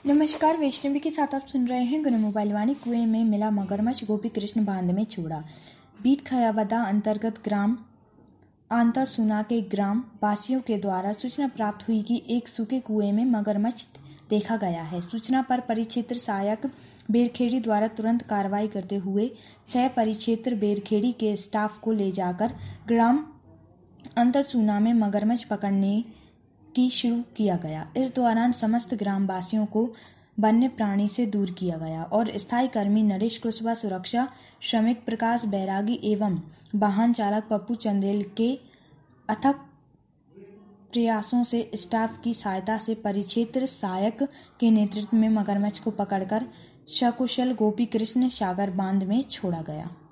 नमस्कार, वैष्णवी के साथ आप सुन रहे हैं गुरु मोबाइल वाणी। कुएं में मिला मगरमच्छ, गोपी कृष्ण बांध में छोड़ा। बीट खयाबदा अंतर्गत ग्राम आंतरसूना के ग्राम वासियों के द्वारा सूचना प्राप्त हुई कि एक सूखे कुएं में मगरमच्छ देखा गया है। सूचना पर परिक्षेत्र सहायक बेरखेड़ी द्वारा तुरंत कार्रवाई करते हुए 6 परिक्षेत्र बेरखेड़ी के स्टाफ को ले जाकर ग्राम अंतरसूना में मगरमच्छ पकड़ने की शुरू किया गया। इस दौरान समस्त ग्रामवासियों को वन्य प्राणी से दूर किया गया और स्थायी कर्मी नरेश कुशवाहा, सुरक्षा श्रमिक प्रकाश बैरागी एवं वाहन चालक पप्पू चंदेल के अथक प्रयासों से स्टाफ की सहायता से परिक्षेत्र सहायक के नेतृत्व में मगरमच्छ को पकड़कर सकुशल गोपी कृष्ण सागर बांध में छोड़ा गया।